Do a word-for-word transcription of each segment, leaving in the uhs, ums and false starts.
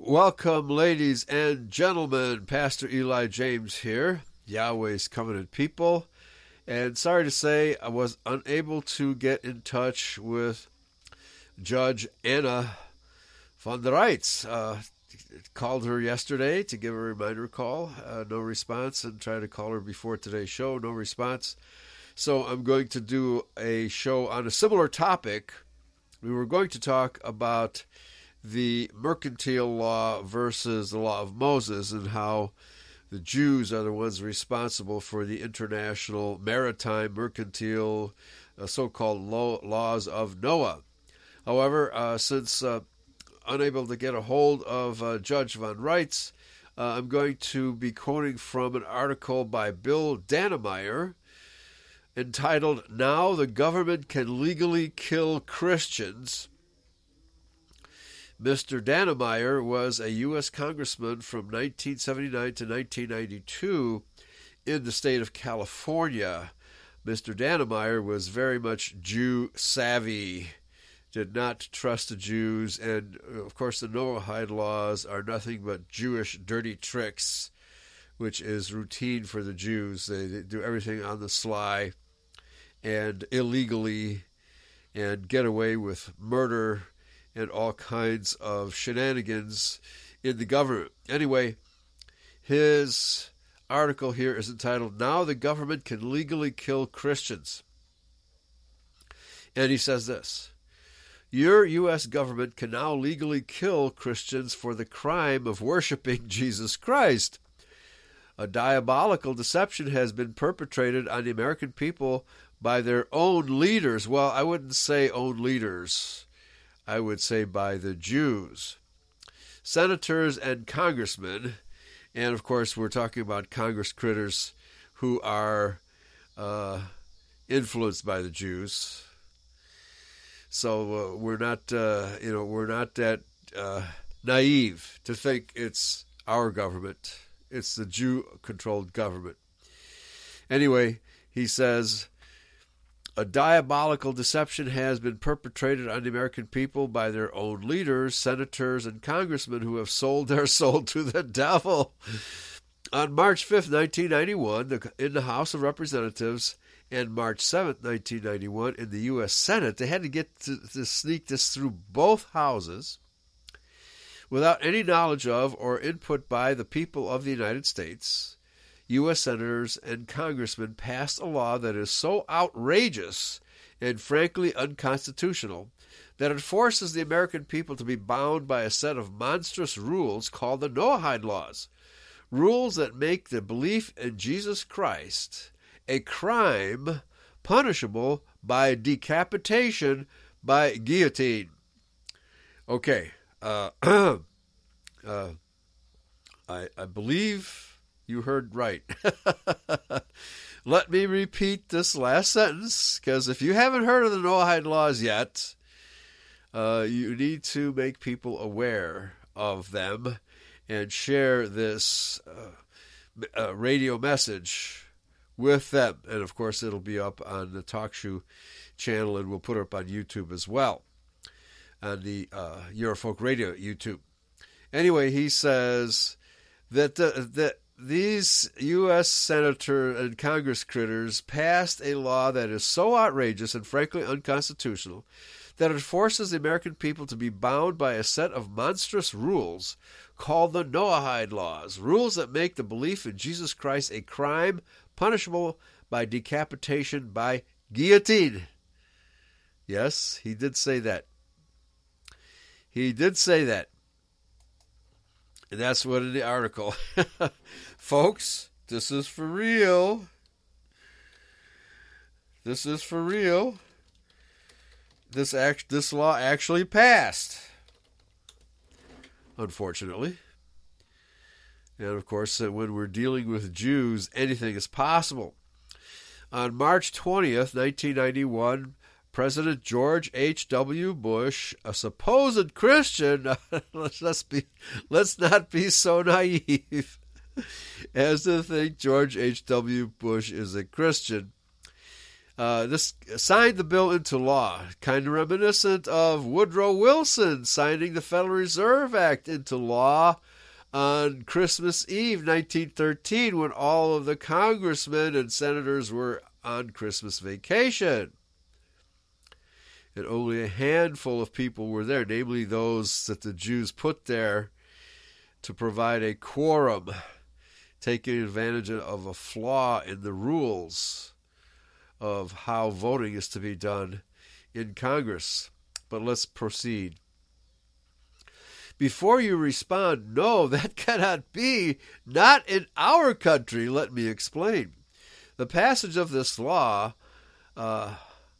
Welcome, ladies and gentlemen. Pastor Eli James here, Yahweh's Covenant People. And sorry to say, I was unable to get in touch with Judge Anna von der Reitz. Uh, called her yesterday to give a reminder call. Uh, no response, and tried to call her before today's show. No response. So I'm going to do a show on a similar topic. We were going to talk about the mercantile law versus the law of Moses, and how the Jews are the ones responsible for the international maritime mercantile uh, so-called law, laws of Noah. However, uh, since uh, unable to get a hold of uh, Judge von Reitz, uh, I'm going to be quoting from an article by Bill Dannemeyer entitled, "Now the Government Can Legally Kill Christians." Mister Dannemeyer was a U S congressman from nineteen seventy-nine to nineteen ninety-two in the state of California. Mister Dannemeyer was very much Jew savvy, did not trust the Jews, and of course the Noahide laws are nothing but Jewish dirty tricks, which is routine for the Jews. They, they do everything on the sly and illegally and get away with murder and all kinds of shenanigans in the government. Anyway, his article here is entitled, "Now the Government Can Legally Kill Christians." And he says this: "Your U S government can now legally kill Christians for the crime of worshiping Jesus Christ. A diabolical deception has been perpetrated on the American people by their own leaders." Well, I wouldn't say own leaders. I would say by the Jews. Senators and congressmen, and of course we're talking about Congress critters who are uh, influenced by the Jews. So uh, we're not, uh, you know, we're not that uh, naive to think it's our government. It's the Jew-controlled government. Anyway, he says, "A diabolical deception has been perpetrated on the American people by their own leaders, senators, and congressmen who have sold their soul to the devil." On March fifth, nineteen ninety-one, in the House of Representatives, and March seventh, nineteen ninety-one, in the U S Senate, they had to get to, to sneak this through both houses without any knowledge of or input by the people of the United States. U S senators and congressmen passed a law that is so outrageous and frankly unconstitutional that it forces the American people to be bound by a set of monstrous rules called the Noahide laws, rules that make the belief in Jesus Christ a crime punishable by decapitation by guillotine. Okay, uh, uh, I, I believe you heard right. Let me repeat this last sentence, because if you haven't heard of the Noahide laws yet, uh, you need to make people aware of them and share this uh, uh, radio message with them. And of course, it'll be up on the TalkShoe channel, and we'll put it up on YouTube as well, on the uh, Eurofolk Radio YouTube. Anyway, he says that the, that these U S senator and Congress critters passed a law that is so outrageous and frankly unconstitutional that it forces the American people to be bound by a set of monstrous rules called the Noahide laws, rules that make the belief in Jesus Christ a crime punishable by decapitation by guillotine. Yes, he did say that. He did say that. And that's what in the article. Folks, this is for real. This is for real. This act, this law actually passed, unfortunately. And of course, when we're dealing with Jews, anything is possible. On March twentieth, nineteen ninety-one, President George H W. Bush, a supposed Christian, let's be, let's not be so naive as to think George H W. Bush is a Christian. Uh, this signed the bill into law, kind of reminiscent of Woodrow Wilson signing the Federal Reserve Act into law on Christmas Eve, nineteen thirteen, when all of the congressmen and senators were on Christmas vacation. And only a handful of people were there, namely those that the Jews put there to provide a quorum, taking advantage of a flaw in the rules of how voting is to be done in Congress. But let's proceed. Before you respond, no, that cannot be. Not in our country. Let me explain. The passage of this law, uh,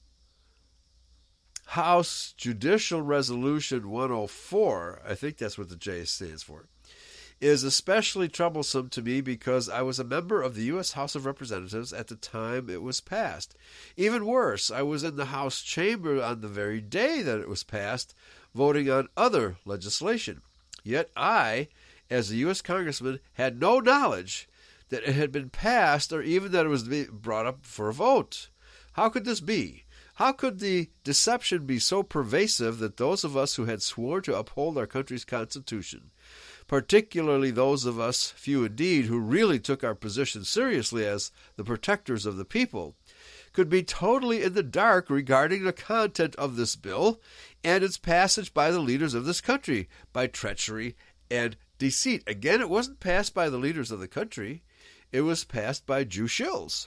House Judicial Resolution one oh four, I think that's what the J stands for, is especially troublesome to me because I was a member of the U S House of Representatives at the time it was passed. Even worse, I was in the House chamber on the very day that it was passed, voting on other legislation. Yet I, as a U S congressman, had no knowledge that it had been passed or even that it was brought up for a vote. How could this be? How could the deception be so pervasive that those of us who had sworn to uphold our country's Constitution, particularly those of us, few indeed, who really took our position seriously as the protectors of the people, could be totally in the dark regarding the content of this bill and its passage by the leaders of this country by treachery and deceit? Again, it wasn't passed by the leaders of the country. It was passed by Jew shills.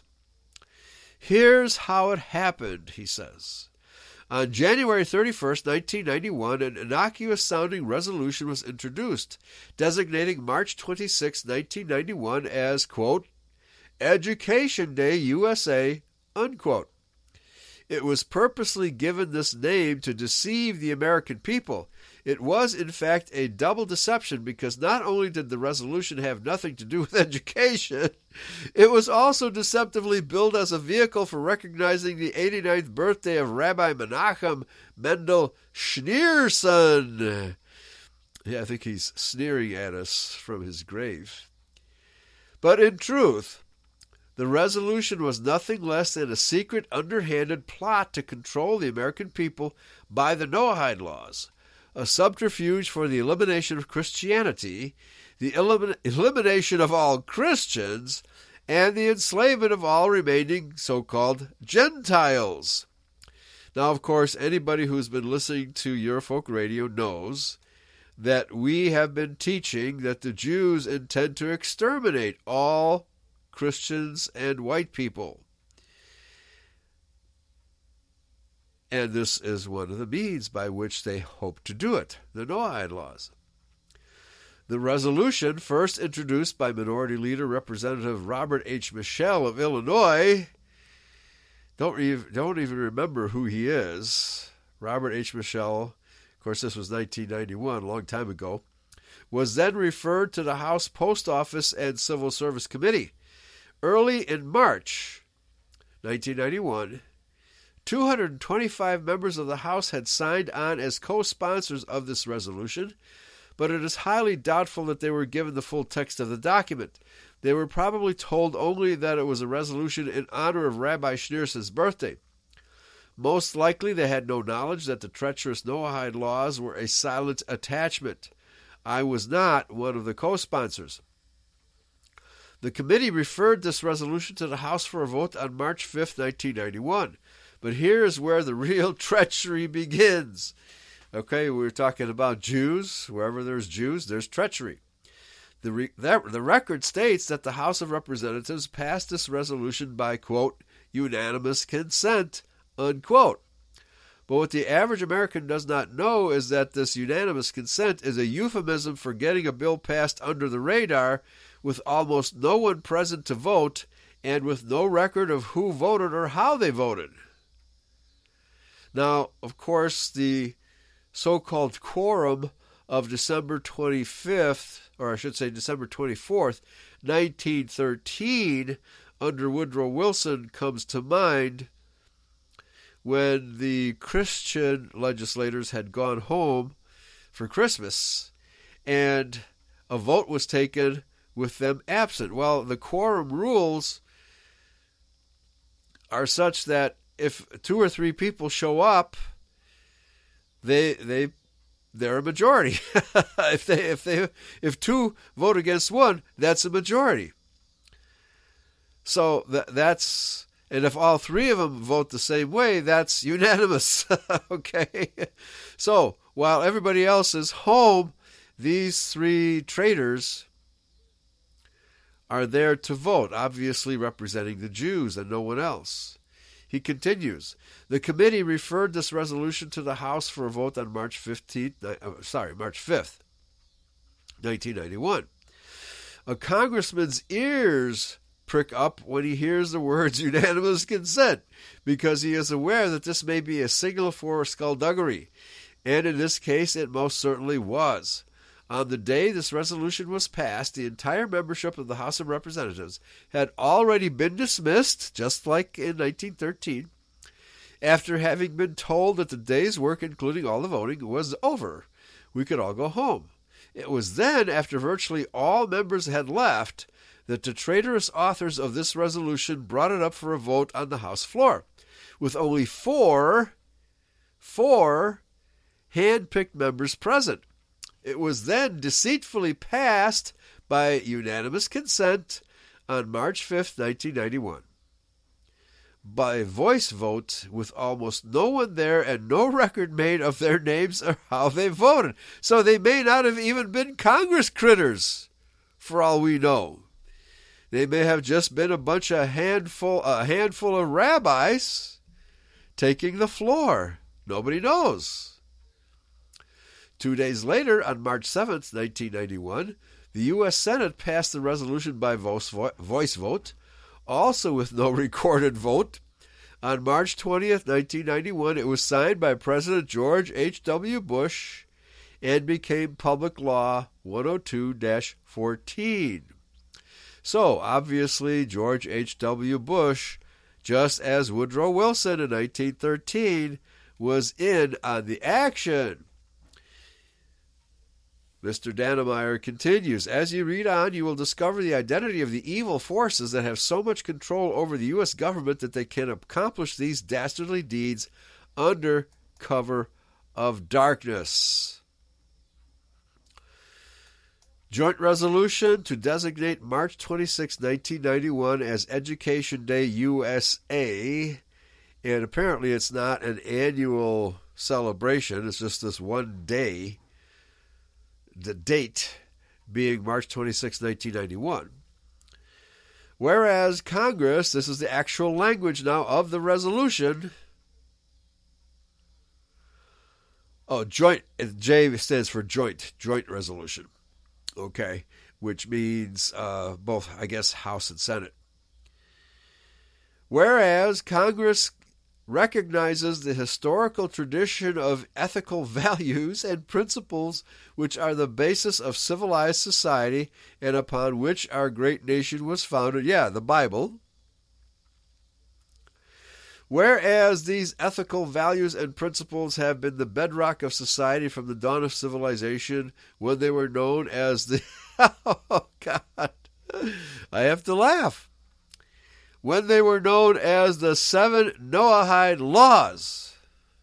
Here's how it happened, he says. On January thirty-first, nineteen ninety-one, an innocuous-sounding resolution was introduced, designating March twenty-sixth, nineteen ninety-one as, quote, Education Day U S A, unquote. It was purposely given this name to deceive the American people. It was, in fact, a double deception because not only did the resolution have nothing to do with education, it was also deceptively billed as a vehicle for recognizing the eighty-ninth birthday of Rabbi Menachem Mendel Schneerson. Yeah, I think he's sneering at us from his grave. But in truth, the resolution was nothing less than a secret, underhanded plot to control the American people by the Noahide laws, a subterfuge for the elimination of Christianity, the elimin- elimination of all Christians, and the enslavement of all remaining so-called Gentiles. Now, of course, anybody who's been listening to Eurofolk Radio knows that we have been teaching that the Jews intend to exterminate all Christians and white people. And this is one of the means by which they hope to do it, the Noahide laws. The resolution, first introduced by Minority Leader Representative Robert H. Michel of Illinois, don't even, don't even remember who he is. Robert H. Michel, of course this was nineteen ninety-one, a long time ago, was then referred to the House Post Office and Civil Service Committee. Early in March nineteen ninety-one, two hundred twenty-five members of the House had signed on as co-sponsors of this resolution, but it is highly doubtful that they were given the full text of the document. They were probably told only that it was a resolution in honor of Rabbi Schneerson's birthday. Most likely they had no knowledge that the treacherous Noahide laws were a silent attachment. I was not one of the co-sponsors. The committee referred this resolution to the House for a vote on March fifth, nineteen ninety-one. But here is where the real treachery begins. Okay, we were talking about Jews. Wherever there's Jews, there's treachery. The, re- that, the record states that the House of Representatives passed this resolution by, quote, unanimous consent, unquote. But what the average American does not know is that this unanimous consent is a euphemism for getting a bill passed under the radar with almost no one present to vote and with no record of who voted or how they voted. Now, of course, the so-called quorum of December twenty-fifth, or I should say December twenty-fourth, nineteen thirteen, under Woodrow Wilson comes to mind when the Christian legislators had gone home for Christmas and a vote was taken with them absent. Well, the quorum rules are such that if two or three people show up, they they they're a majority. if they if they if two vote against one, that's a majority. So that that's and if all three of them vote the same way, that's unanimous. Okay. So while everybody else is home, these three traitors are there to vote, obviously representing the Jews and no one else. He continues, the committee referred this resolution to the House for a vote on March fifteenth, uh, sorry, March fifth, nineteen ninety-one. A congressman's ears prick up when he hears the words unanimous consent, because he is aware that this may be a signal for skullduggery, and in this case it most certainly was. On the day this resolution was passed, the entire membership of the House of Representatives had already been dismissed, just like in nineteen thirteen, after having been told that the day's work, including all the voting, was over. We could all go home. It was then, after virtually all members had left, that the traitorous authors of this resolution brought it up for a vote on the House floor, with only four, four hand-picked members present. It was then deceitfully passed by unanimous consent on March fifth, nineteen ninety-one. By voice vote, with almost no one there and no record made of their names or how they voted. So they may not have even been Congress critters, for all we know. They may have just been a bunch of handful, a handful of rabbis taking the floor. Nobody knows. Two days later, on March seventh, nineteen ninety-one, the U S Senate passed the resolution by voice vote, also with no recorded vote. On March twentieth, nineteen ninety-one, it was signed by President George H W. Bush and became Public Law one oh two dash fourteen. So, obviously, George H W. Bush, just as Woodrow Wilson in nineteen thirteen, was in on the action. Mister Dannemeyer continues, as you read on, you will discover the identity of the evil forces that have so much control over the U S government that they can accomplish these dastardly deeds under cover of darkness. Joint resolution to designate March twenty-sixth, nineteen ninety-one as Education Day U S A, and apparently it's not an annual celebration, it's just this one day. The date being March twenty-sixth, nineteen ninety-one. Whereas Congress, this is the actual language now of the resolution. Oh, joint, J stands for joint, joint resolution. Okay, which means uh, both, I guess, House and Senate. Whereas Congress recognizes the historical tradition of ethical values and principles which are the basis of civilized society and upon which our great nation was founded. Yeah, the Bible. Whereas these ethical values and principles have been the bedrock of society from the dawn of civilization, when they were known as the... oh, God. I have to laugh. When they were known as the seven Noahide laws,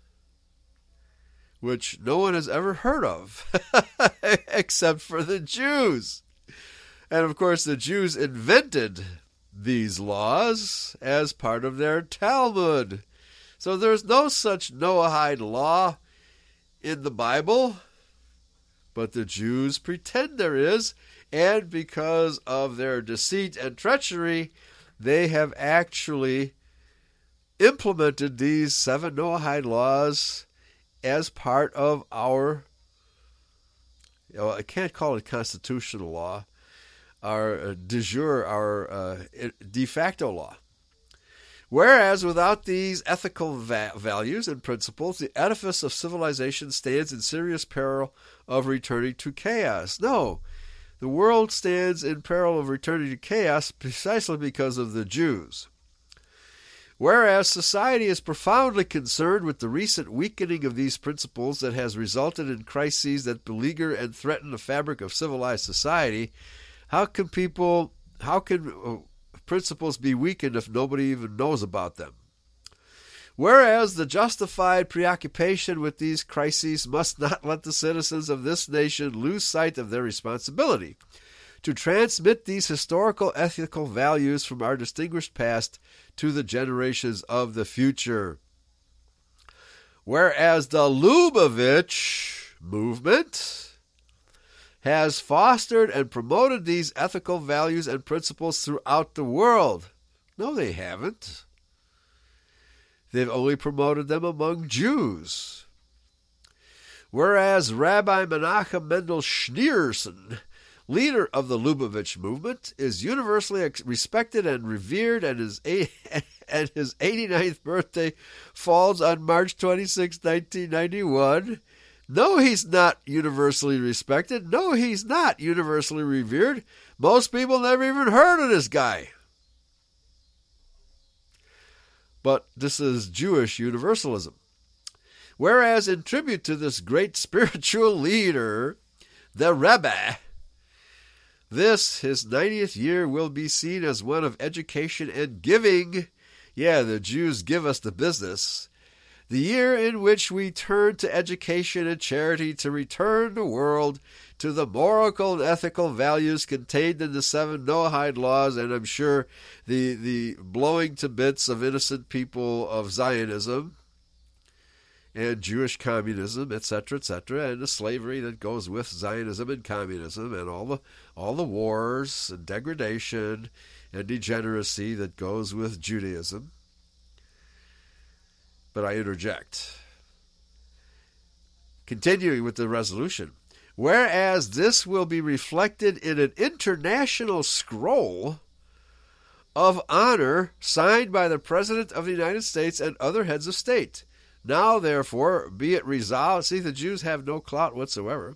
which no one has ever heard of, except for the Jews. And of course, the Jews invented these laws as part of their Talmud. So there's no such Noahide law in the Bible, but the Jews pretend there is, and because of their deceit and treachery, they have actually implemented these seven Noahide laws as part of our, you know, I can't call it constitutional law, our uh, de jure, our uh, de facto law. Whereas without these ethical va- values and principles, the edifice of civilization stands in serious peril of returning to chaos. No, the world stands in peril of returning to chaos precisely because of the Jews. Whereas society is profoundly concerned with the recent weakening of these principles that has resulted in crises that beleaguer and threaten the fabric of civilized society, how can people, how can principles be weakened if nobody even knows about them? Whereas the justified preoccupation with these crises must not let the citizens of this nation lose sight of their responsibility to transmit these historical ethical values from our distinguished past to the generations of the future. Whereas the Lubavitch movement has fostered and promoted these ethical values and principles throughout the world. No, they haven't. They've only promoted them among Jews. Whereas Rabbi Menachem Mendel Schneerson, leader of the Lubavitch movement, is universally respected and revered, and his, and his eighty-ninth birthday falls on March twenty-sixth, nineteen ninety-one. No, he's not universally respected. No, he's not universally revered. Most people never even heard of this guy. But this is Jewish universalism. Whereas in tribute to this great spiritual leader, the Rebbe, this, his ninetieth year, will be seen as one of education and giving. Yeah, the Jews give us the business. The year in which we turn to education and charity to return the world to the moral and ethical values contained in the seven Noahide laws, and I'm sure the the blowing to bits of innocent people of Zionism and Jewish communism, et cetera, et cetera, and the slavery that goes with Zionism and communism, and all the all the wars and degradation and degeneracy that goes with Judaism. But I interject. Continuing with the resolution. Whereas this will be reflected in an international scroll of honor signed by the President of the United States and other heads of state. Now, therefore, be it resolved. See, the Jews have no clout whatsoever.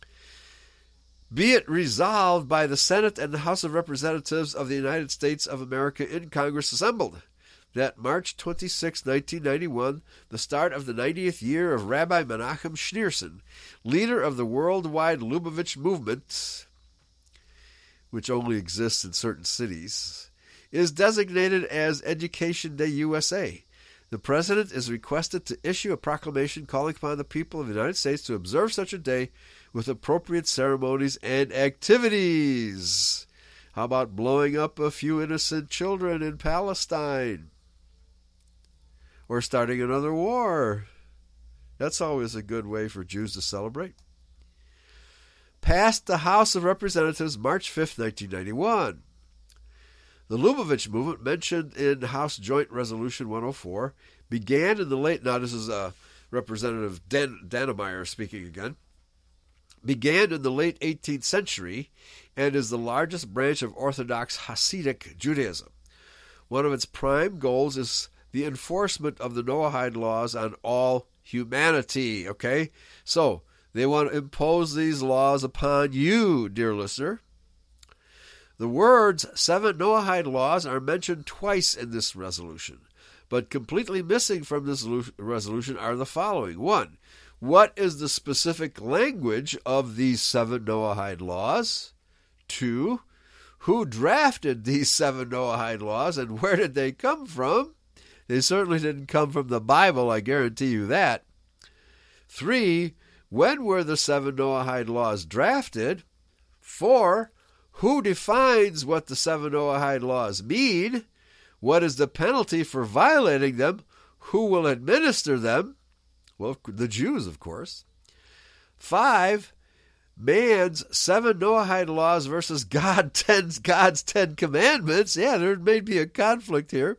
Be it resolved by the Senate and the House of Representatives of the United States of America in Congress assembled, that March twenty-sixth, nineteen ninety-one, the start of the ninetieth year of Rabbi Menachem Schneerson, leader of the worldwide Lubavitch movement, which only exists in certain cities, is designated as Education Day U S A. The President is requested to issue a proclamation calling upon the people of the United States to observe such a day with appropriate ceremonies and activities. How about blowing up a few innocent children in Palestine? Or starting another war? That's always a good way for Jews to celebrate. Passed the House of Representatives March fifth, nineteen ninety-one. The Lubavitch movement, mentioned in House Joint Resolution one oh four, began in the late, now this is uh, Representative Dan, Dannemeyer speaking again, began in the late eighteenth century and is the largest branch of Orthodox Hasidic Judaism. One of its prime goals is the enforcement of the Noahide laws on all humanity, okay? So, they want to impose these laws upon you, dear listener. The words seven Noahide laws are mentioned twice in this resolution, but completely missing from this resolution are the following. One, what is the specific language of these seven Noahide laws? Two, who drafted these seven Noahide laws and where did they come from? They certainly didn't come from the Bible, I guarantee you that. Three, when were the seven Noahide laws drafted? Four, who defines what the seven Noahide laws mean? What is the penalty for violating them? Who will administer them? Well, the Jews, of course. Five, man's seven Noahide laws versus God ten, God's Ten Commandments. Yeah, there may be a conflict here.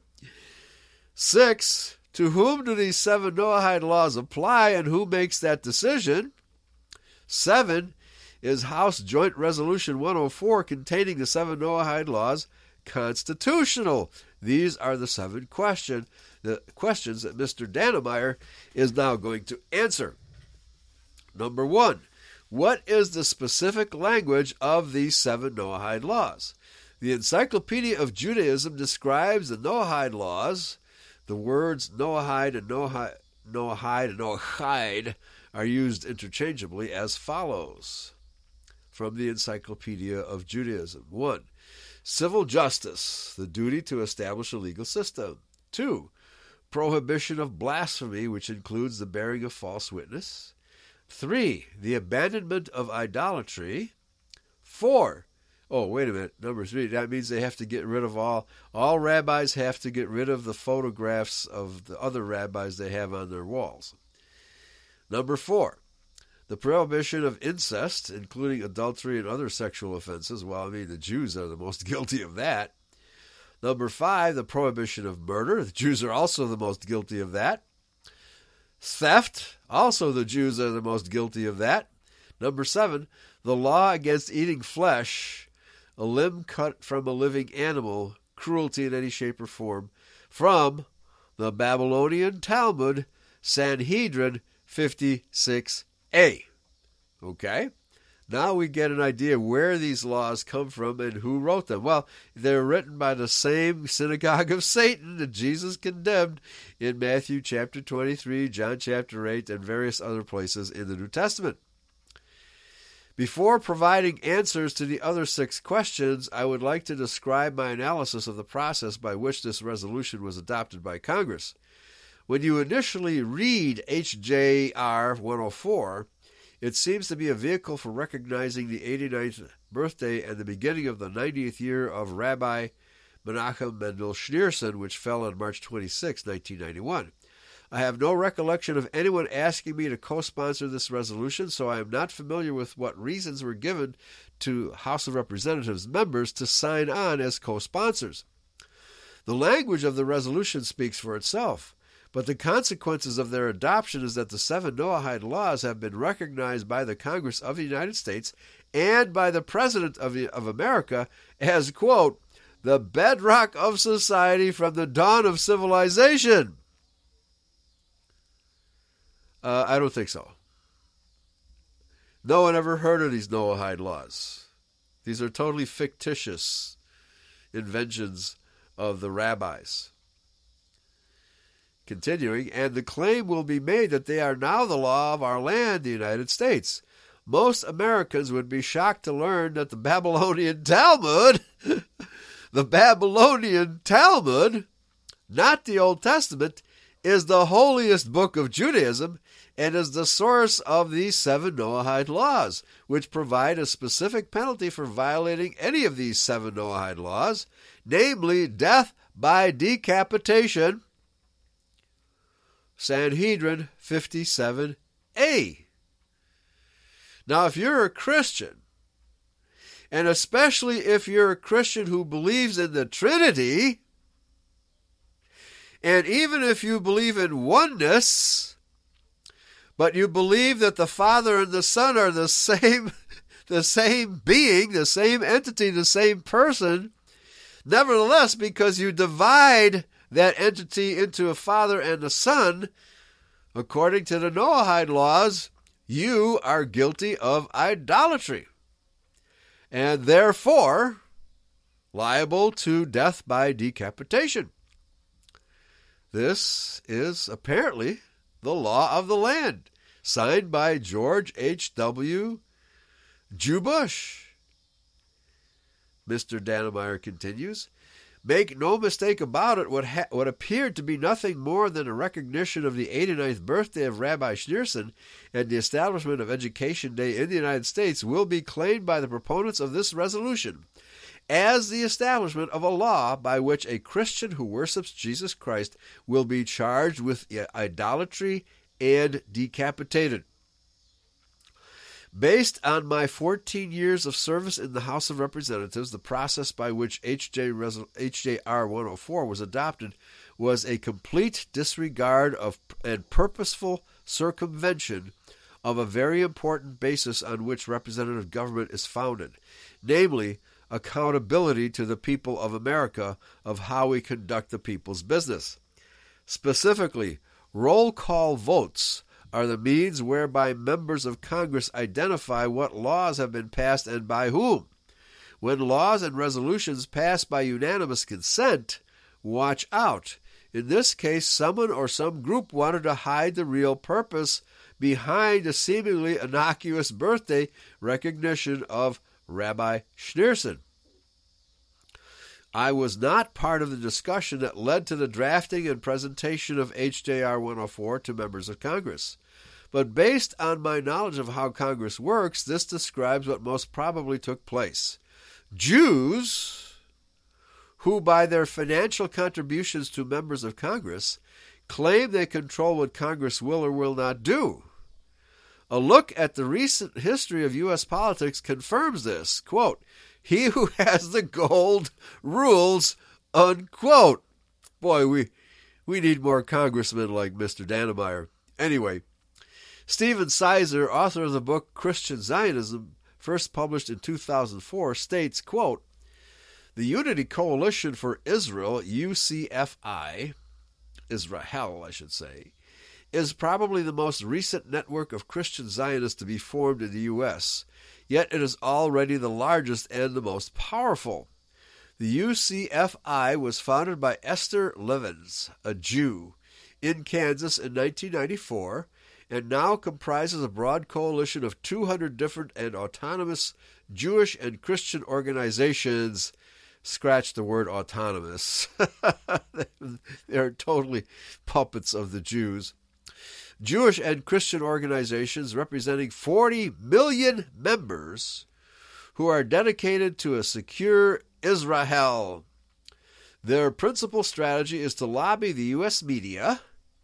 Six, to whom do these seven Noahide laws apply and who makes that decision? Seven, is House Joint Resolution one oh four containing the seven Noahide laws constitutional? These are the seven question, the questions that Mister Dannemeyer is now going to answer. Number one, what is the specific language of these seven Noahide laws? The Encyclopedia of Judaism describes the Noahide laws. The words Noahide and Noahide, Noahide and Noahide are used interchangeably as follows. From the Encyclopedia of Judaism. One, civil justice, the duty to establish a legal system. Two, prohibition of blasphemy, which includes the bearing of false witness. Three, the abandonment of idolatry. Four, oh, wait a minute, number three, that means they have to get rid of all, all rabbis have to get rid of the photographs of the other rabbis they have on their walls. Number four, the prohibition of incest, including adultery and other sexual offenses. Well, I mean, the Jews are the most guilty of that. Number five, the prohibition of murder. The Jews are also the most guilty of that. Theft, also the Jews are the most guilty of that. Number seven, the law against eating flesh, a limb cut from a living animal, cruelty in any shape or form, from the Babylonian Talmud, Sanhedrin fifty-six A. Okay? Now we get an idea where these laws come from and who wrote them. Well, they're written by the same synagogue of Satan that Jesus condemned in Matthew chapter twenty-three, John chapter eight, and various other places in the New Testament. Before providing answers to the other six questions, I would like to describe my analysis of the process by which this resolution was adopted by Congress. When you initially read H J R one oh four, it seems to be a vehicle for recognizing the eighty-ninth birthday and the beginning of the ninetieth year of Rabbi Menachem Mendel Schneerson, which fell on March twenty-sixth, nineteen ninety-one. I have no recollection of anyone asking me to co-sponsor this resolution, so I am not familiar with what reasons were given to House of Representatives members to sign on as co-sponsors. The language of the resolution speaks for itself, but the consequences of their adoption is that the seven Noahide laws have been recognized by the Congress of the United States and by the President of, the, of America as, quote, the bedrock of society from the dawn of civilization. Uh, I don't think so. No one ever heard of these Noahide laws. These are totally fictitious inventions of the rabbis. Continuing, and the claim will be made that they are now the law of our land, the United States. Most Americans would be shocked to learn that the Babylonian Talmud, the Babylonian Talmud, not the Old Testament, is the holiest book of Judaism and is the source of these seven Noahide laws, which provide a specific penalty for violating any of these seven Noahide laws, namely death by decapitation. Sanhedrin fifty-seven A. Now, if you're a Christian, and especially if you're a Christian who believes in the Trinity, and even if you believe in oneness, but you believe that the Father and the Son are the same, the same being, the same entity, the same person, nevertheless, because you divide that entity into a Father and a Son, according to the Noahide laws, you are guilty of idolatry, and therefore liable to death by decapitation. This is apparently the law of the land, signed by George H W Jew Bush. Mister Dannemeyer continues, make no mistake about it, what, ha- what appeared to be nothing more than a recognition of the eighty-ninth birthday of Rabbi Schneerson and the establishment of Education Day in the United States will be claimed by the proponents of this resolution as the establishment of a law by which a Christian who worships Jesus Christ will be charged with idolatry and decapitated. Based on my fourteen years of service in the House of Representatives, the process by which H J R one oh four was adopted was a complete disregard of and purposeful circumvention of a very important basis on which representative government is founded, namely, accountability to the people of America of how we conduct the people's business. Specifically, roll call votes are the means whereby members of Congress identify what laws have been passed and by whom. When laws and resolutions pass by unanimous consent, watch out. In this case, someone or some group wanted to hide the real purpose behind a seemingly innocuous birthday recognition of Rabbi Schneerson. I was not part of the discussion that led to the drafting and presentation of H J R one oh four to members of Congress. But based on my knowledge of how Congress works, this describes what most probably took place. Jews, who by their financial contributions to members of Congress, claim they control what Congress will or will not do. A look at the recent history of U S politics confirms this. Quote, he who has the gold rules, unquote. Boy, we we need more congressmen like Mister Dannemeyer. Anyway, Stephen Sizer, author of the book Christian Zionism, first published in two thousand four, states, quote, the Unity Coalition for Israel, U C F I, Israel, I should say, is probably the most recent network of Christian Zionists to be formed in the U S, yet it is already the largest and the most powerful. The U C F I was founded by Esther Levens, a Jew, in Kansas in nineteen ninety-four, and now comprises a broad coalition of two hundred different and autonomous Jewish and Christian organizations. Scratch the word autonomous. They're totally puppets of the Jews. Jewish and Christian organizations representing forty million members who are dedicated to a secure Israel. Their principal strategy is to lobby the U S media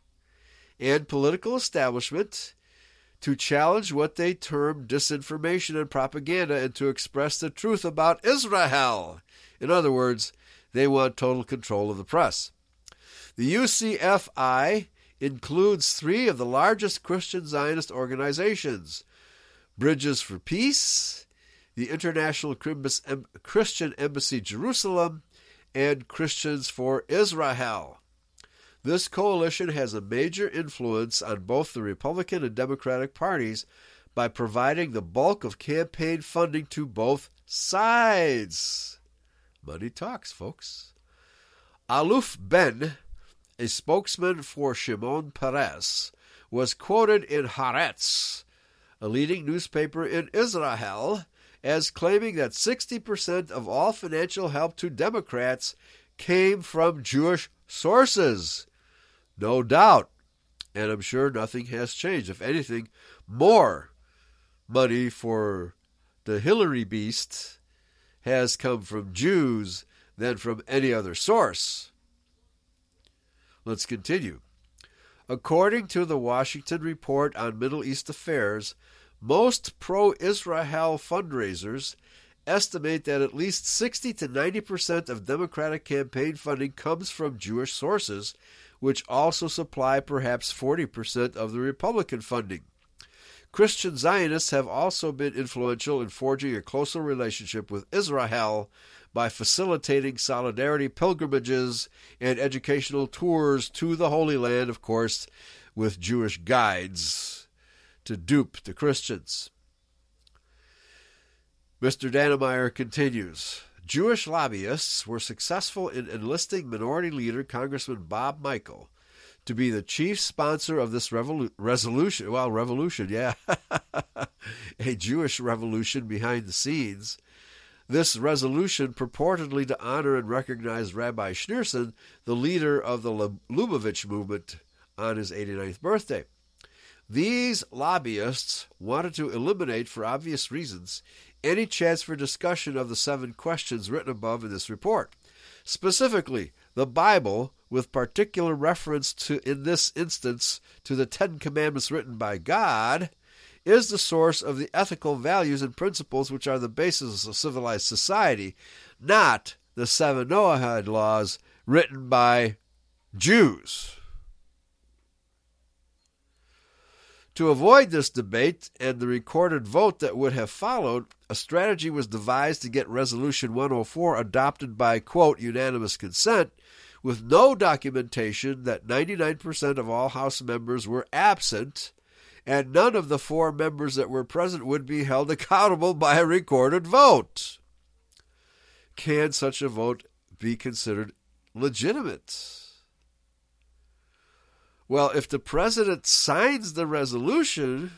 and political establishment to challenge what they term disinformation and propaganda and to express the truth about Israel. In other words, they want total control of the press. The U C F I includes three of the largest Christian Zionist organizations: Bridges for Peace, the International Christian Embassy Jerusalem, and Christians for Israel. This coalition has a major influence on both the Republican and Democratic parties by providing the bulk of campaign funding to both sides. Money talks, folks. Aluf Ben, a spokesman for Shimon Peres, was quoted in Haaretz, a leading newspaper in Israel, as claiming that sixty percent of all financial help to Democrats came from Jewish sources. No doubt, and I'm sure nothing has changed. If anything, more money for the Hillary beast has come from Jews than from any other source. Let's continue. According to the Washington Report on Middle East Affairs, most pro-Israel fundraisers estimate that at least sixty to ninety percent of Democratic campaign funding comes from Jewish sources, which also supply perhaps forty percent of the Republican funding. Christian Zionists have also been influential in forging a closer relationship with Israel by facilitating solidarity pilgrimages and educational tours to the Holy Land, of course, with Jewish guides to dupe the Christians. Mister Dannemeyer continues, Jewish lobbyists were successful in enlisting Minority Leader Congressman Bob Michel to be the chief sponsor of this revolu- resolution. Well, revolution, yeah. A Jewish revolution behind the scenes. This resolution purportedly to honor and recognize Rabbi Schneerson, the leader of the Lubavitch movement, on his eighty-ninth birthday. These lobbyists wanted to eliminate, for obvious reasons, any chance for discussion of the seven questions written above in this report. Specifically, the Bible, with particular reference to, in this instance, to the Ten Commandments written by God, is the source of the ethical values and principles which are the basis of civilized society, not the seven Noahide laws written by Jews. To avoid this debate and the recorded vote that would have followed, a strategy was devised to get Resolution one oh four adopted by, quote, unanimous consent, with no documentation that ninety-nine percent of all House members were absent, and none of the four members that were present would be held accountable by a recorded vote. Can such a vote be considered legitimate? Well, if the president signs the resolution,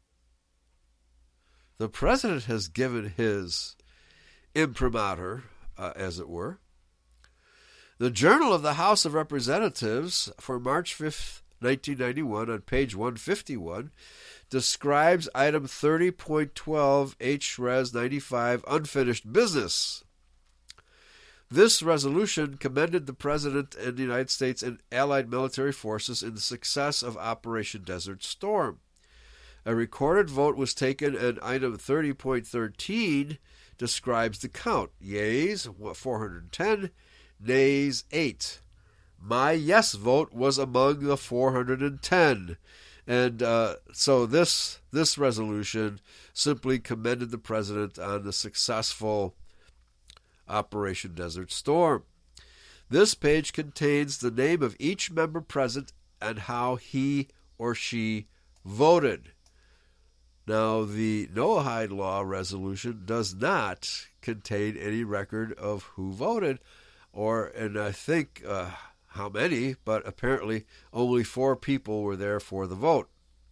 the president has given his imprimatur uh, as it were. The Journal of the House of Representatives for March fifth, nineteen ninety-one, on page one fifty-one, describes item thirty point twelve H Res ninety-five, unfinished business. This resolution commended the President and the United States and Allied military forces in the success of Operation Desert Storm. A recorded vote was taken, and item thirty point thirteen describes the count. Yeas, four hundred ten, nays, eight. My yes vote was among the four hundred ten. And uh, so this this resolution simply commended the President on the successful Operation Desert Storm. This page contains the name of each member present and how he or she voted. Now, the Noahide Law resolution does not contain any record of who voted, or, and I think uh, how many, but apparently only four people were there for the vote.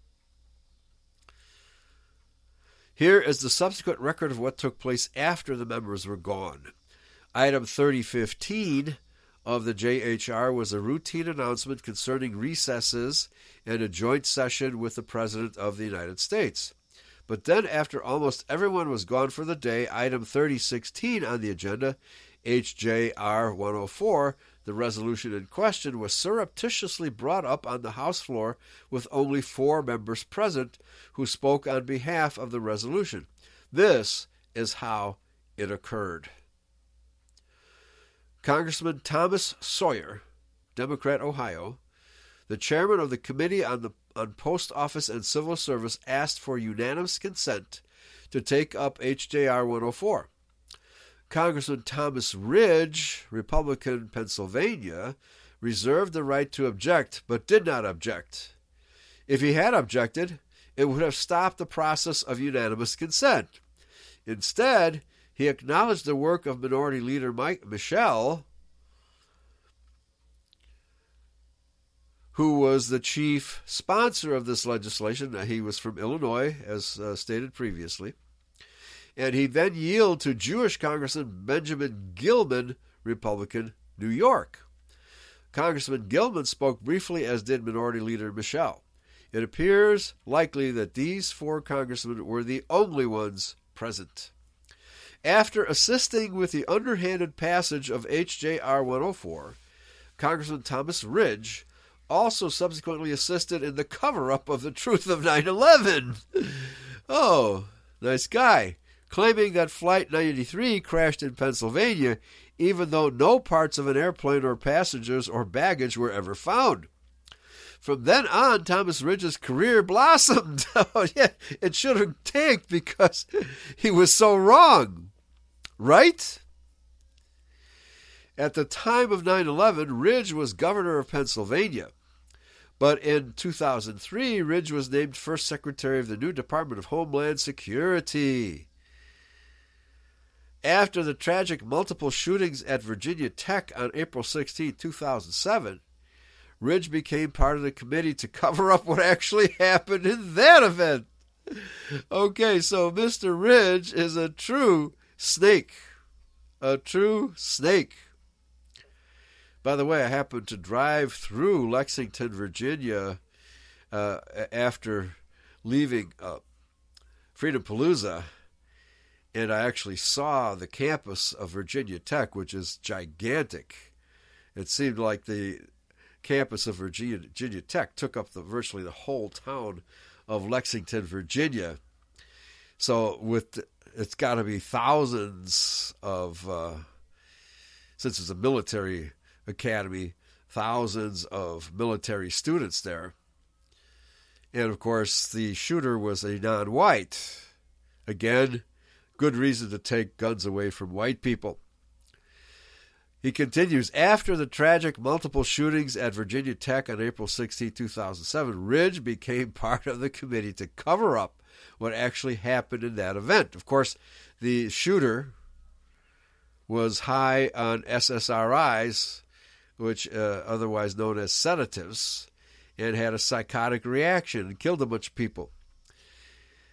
Here is the subsequent record of what took place after the members were gone. Item thirty fifteen of the J H R was a routine announcement concerning recesses and a joint session with the President of the United States. But then, after almost everyone was gone for the day, item thirty sixteen on the agenda, H J R one oh four, the resolution in question, was surreptitiously brought up on the House floor with only four members present who spoke on behalf of the resolution. This is how it occurred. Congressman Thomas Sawyer, Democrat, Ohio, the chairman of the Committee on the on Post Office and Civil Service, asked for unanimous consent to take up H J R one oh four. Congressman Thomas Ridge, Republican, Pennsylvania, reserved the right to object, but did not object. If he had objected, it would have stopped the process of unanimous consent. Instead, he acknowledged the work of Minority Leader Mike Michel, who was the chief sponsor of this legislation. He was from Illinois, as uh, stated previously. And he then yielded to Jewish Congressman Benjamin Gilman, Republican, New York. Congressman Gilman spoke briefly, as did Minority Leader Michel. It appears likely that these four congressmen were the only ones present. After assisting with the underhanded passage of H J R one oh four, Congressman Thomas Ridge also subsequently assisted in the cover-up of the truth of nine eleven. Oh, nice guy. Claiming that Flight ninety-three crashed in Pennsylvania, even though no parts of an airplane or passengers or baggage were ever found. From then on, Thomas Ridge's career blossomed. Oh, yeah, it should have tanked because he was so wrong. Right? At the time of nine eleven, Ridge was governor of Pennsylvania. But in two thousand three, Ridge was named first secretary of the new Department of Homeland Security. After the tragic multiple shootings at Virginia Tech on April sixteenth, two thousand seven, Ridge became part of the committee to cover up what actually happened in that event. Okay, so Mister Ridge is a true snake. A true snake. By the way, I happened to drive through Lexington, Virginia, uh, after leaving uh, Freedompalooza, and I actually saw the campus of Virginia Tech, which is gigantic. It seemed like the campus of Virginia, Virginia Tech took up the, virtually the whole town of Lexington, Virginia. So with it's got to be thousands of, uh, since it's a military academy, thousands of military students there. And of course, the shooter was a non-white. Again, good reason to take guns away from white people. He continues, after the tragic multiple shootings at Virginia Tech on April sixteenth, two thousand seven, Ridge became part of the committee to cover up what actually happened in that event. Of course, the shooter was high on S S R Is, which uh, otherwise known as sedatives, and had a psychotic reaction and killed a bunch of people.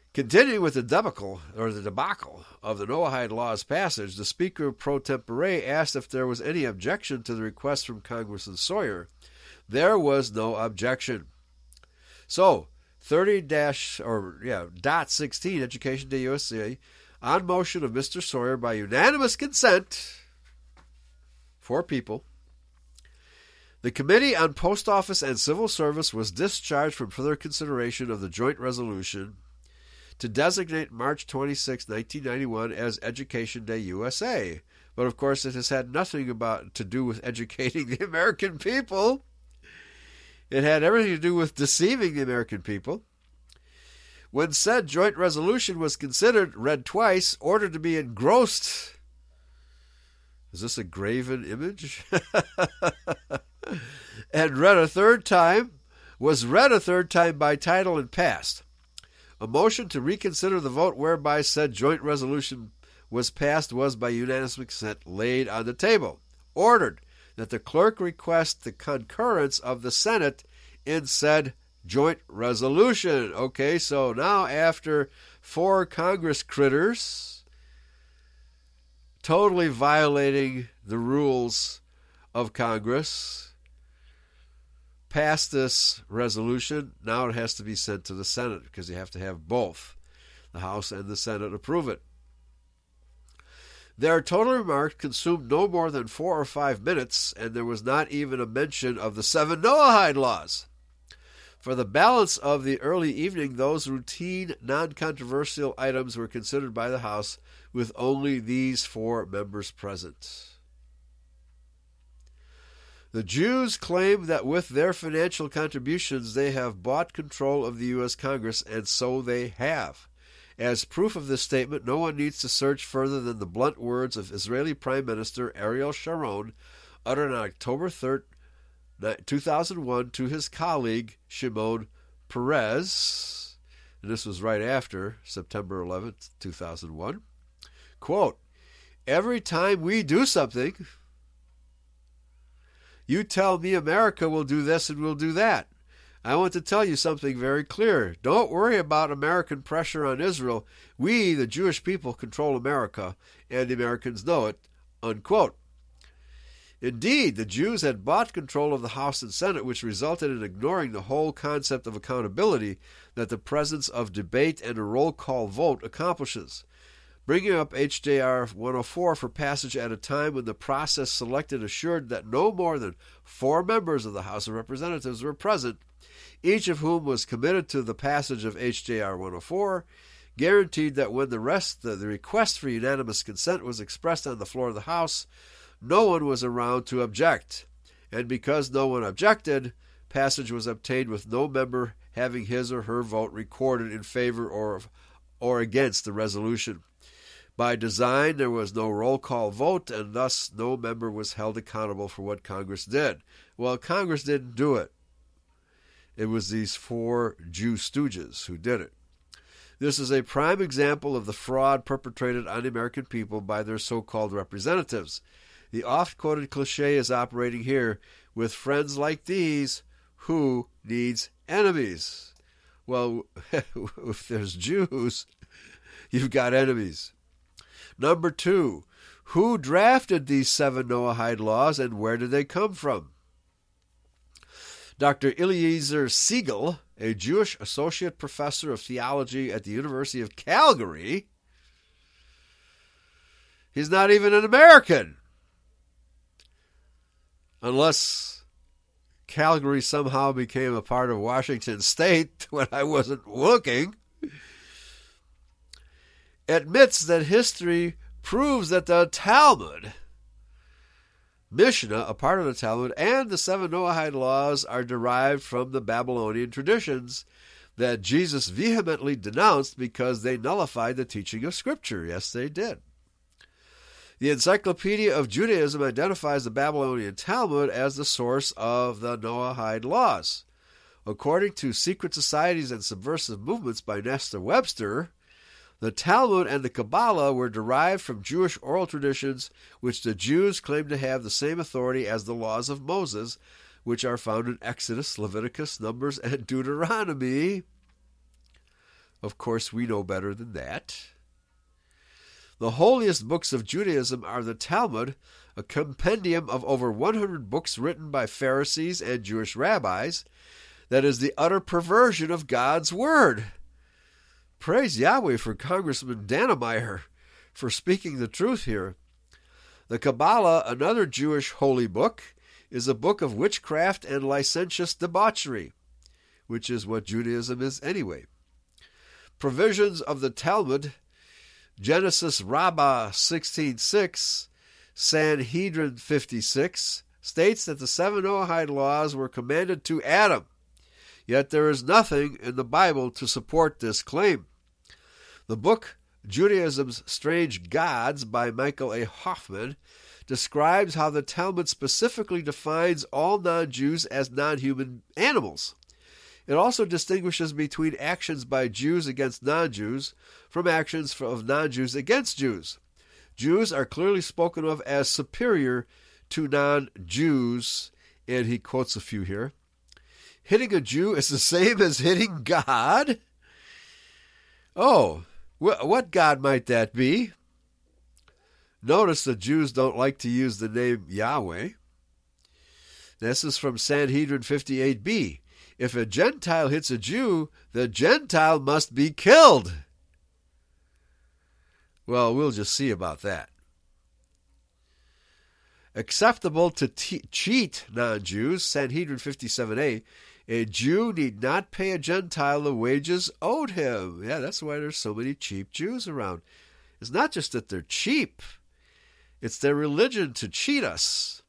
Continuing with the debacle, or the debacle of the Noahide Laws passage, the Speaker pro tempore asked if there was any objection to the request from Congressman Sawyer. There was no objection. So, thirty dash or yeah dot sixteen, Education Day U S A, on motion of Mister Sawyer by unanimous consent, four people, the Committee on Post Office and Civil Service was discharged from further consideration of the joint resolution to designate March twenty-sixth, nineteen ninety-one as Education Day U S A. But of course it has had nothing about to do with educating the American people. It had everything to do with deceiving the American people. When said joint resolution was considered, read twice, ordered to be engrossed. Is this a graven image? And read a third time, was read a third time by title and passed. A motion to reconsider the vote whereby said joint resolution was passed was by unanimous consent laid on the table. Ordered that the clerk request the concurrence of the Senate in said joint resolution. Okay, so now after four Congress critters totally violating the rules of Congress passed this resolution, now it has to be sent to the Senate because you have to have both the House and the Senate approve it. Their total remarks consumed no more than four or five minutes, and there was not even a mention of the seven Noahide laws. For the balance of the early evening, those routine, non-controversial items were considered by the House with only these four members present. The Jews claim that with their financial contributions they have bought control of the U S Congress, and so they have. As proof of this statement, no one needs to search further than the blunt words of Israeli Prime Minister Ariel Sharon, uttered on October third, two thousand one, to his colleague Shimon Peres, and this was right after September eleventh, two thousand one. Quote, "Every time we do something, you tell me America will do this and will do that. I want to tell you something very clear. Don't worry about American pressure on Israel. We, the Jewish people, control America, and the Americans know it." Unquote. Indeed, the Jews had bought control of the House and Senate, which resulted in ignoring the whole concept of accountability that the presence of debate and a roll call vote accomplishes. Bringing up H J R one oh four for passage at a time when the process selected assured that no more than four members of the House of Representatives were present, each of whom was committed to the passage of H J R one oh four, guaranteed that when the rest the, the request for unanimous consent was expressed on the floor of the House, no one was around to object. And because no one objected, passage was obtained with no member having his or her vote recorded in favor or, or against the resolution. By design, there was no roll call vote, and thus no member was held accountable for what Congress did. Well, Congress didn't do it. It was these four Jew stooges who did it. This is a prime example of the fraud perpetrated on the American people by their so-called representatives. The oft-quoted cliche is operating here: with friends like these, who needs enemies? Well, if there's Jews, you've got enemies. Number two, who drafted these seven Noahide laws and where did they come from? Doctor Eliezer Siegel, a Jewish associate professor of theology at the University of Calgary, he's not even an American. Unless Calgary somehow became a part of Washington State when I wasn't looking, admits that history proves that the Talmud, Mishnah, a part of the Talmud, and the seven Noahide laws are derived from the Babylonian traditions that Jesus vehemently denounced because they nullified the teaching of Scripture. Yes, they did. The Encyclopedia of Judaism identifies the Babylonian Talmud as the source of the Noahide laws. According to Secret Societies and Subversive Movements by Nestor Webster, the Talmud and the Kabbalah were derived from Jewish oral traditions, which the Jews claimed to have the same authority as the laws of Moses, which are found in Exodus, Leviticus, Numbers, and Deuteronomy. Of course, we know better than that. The holiest books of Judaism are the Talmud, a compendium of over one hundred books written by Pharisees and Jewish rabbis, that is the utter perversion of God's Word. Praise Yahweh for Congressman Dannemeyer for speaking the truth here. The Kabbalah, another Jewish holy book, is a book of witchcraft and licentious debauchery, which is what Judaism is anyway. Provisions of the Talmud, Genesis Rabbah sixteen six, Sanhedrin fifty-six, states that the seven Noahide laws were commanded to Adam. Yet there is nothing in the Bible to support this claim. The book Judaism's Strange Gods by Michael A. Hoffman describes how the Talmud specifically defines all non-Jews as non-human animals. It also distinguishes between actions by Jews against non-Jews from actions of non-Jews against Jews. Jews are clearly spoken of as superior to non-Jews, and he quotes a few here. Hitting a Jew is the same as hitting God? Oh, wh- what God might that be? Notice the Jews don't like to use the name Yahweh. This is from Sanhedrin fifty-eight b. If a Gentile hits a Jew, the Gentile must be killed. Well, we'll just see about that. Acceptable to te- cheat non-Jews, Sanhedrin fifty-seven a. A Jew need not pay a Gentile the wages owed him. Yeah, that's why there's so many cheap Jews around. It's not just that they're cheap. It's their religion to cheat us.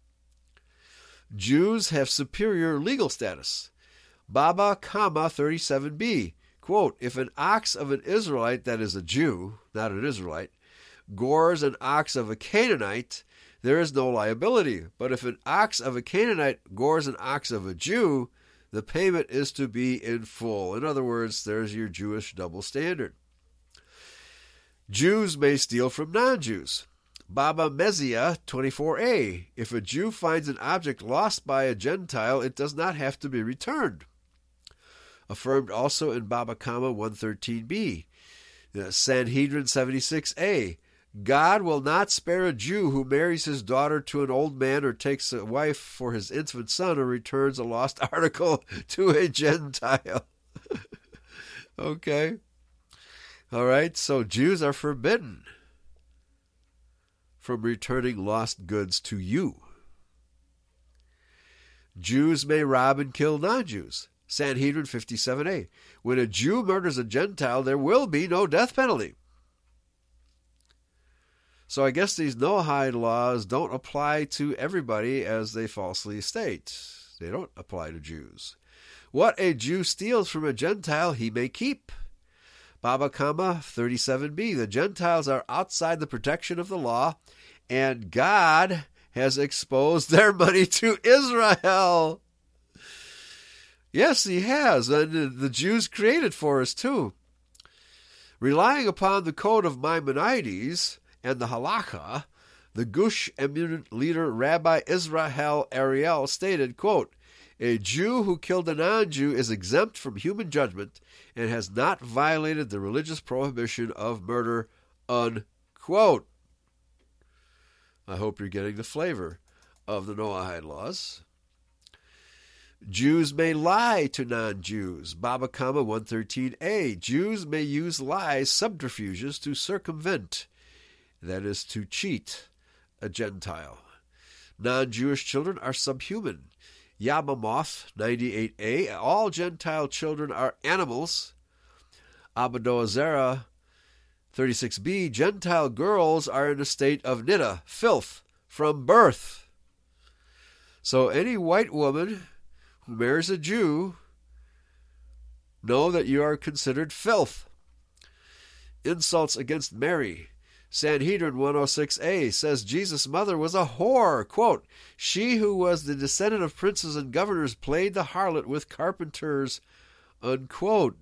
Jews have superior legal status. Baba Kama thirty-seven b, quote, if an ox of an Israelite, that is a Jew, not an Israelite, gores an ox of a Canaanite, there is no liability. But if an ox of a Canaanite gores an ox of a Jew, the payment is to be in full. In other words, there's your Jewish double standard. Jews may steal from non-Jews. Baba Mezia twenty-four a, if a Jew finds an object lost by a Gentile, it does not have to be returned. Affirmed also in Baba Kama one thirteen b. Sanhedrin seventy-six a. God will not spare a Jew who marries his daughter to an old man or takes a wife for his infant son or returns a lost article to a Gentile. Okay. All right, so Jews are forbidden from returning lost goods to you. Jews may rob and kill non-Jews. Sanhedrin fifty-seven a. When a Jew murders a Gentile, there will be no death penalty. So I guess these Noahide laws don't apply to everybody as they falsely state. They don't apply to Jews. What a Jew steals from a Gentile, he may keep. Baba Kama thirty-seven b. The Gentiles are outside the protection of the law, and God has exposed their money to Israel. Yes, he has, and the Jews created for us too. Relying upon the code of Maimonides and the Halakha, the Gush Emunit leader Rabbi Israel Ariel stated, quote, a Jew who killed a non-Jew is exempt from human judgment and has not violated the religious prohibition of murder, unquote. I hope you're getting the flavor of the Noahide laws. Jews may lie to non-Jews. Baba Kama one thirteen a. Jews may use lies, subterfuges to circumvent, that is, to cheat a Gentile. Non-Jewish children are subhuman. Yamamoth ninety-eight a. All Gentile children are animals. Abadoa Zera thirty-six b. Gentile girls are in a state of niddah, filth, from birth. So any white woman who marries a Jew, know that you are considered filth. Insults against Mary. Sanhedrin one oh six a says Jesus' mother was a whore. Quote, she who was the descendant of princes and governors played the harlot with carpenters. Unquote.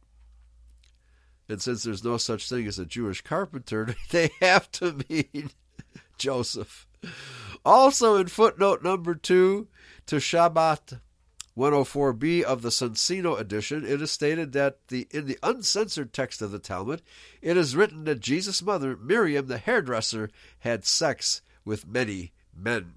And since there's no such thing as a Jewish carpenter, they have to mean Joseph. Also in footnote number two to Shabbat one oh four b of the Soncino edition, it is stated that the in the uncensored text of the Talmud, it is written that Jesus' mother, Miriam the hairdresser, had sex with many men.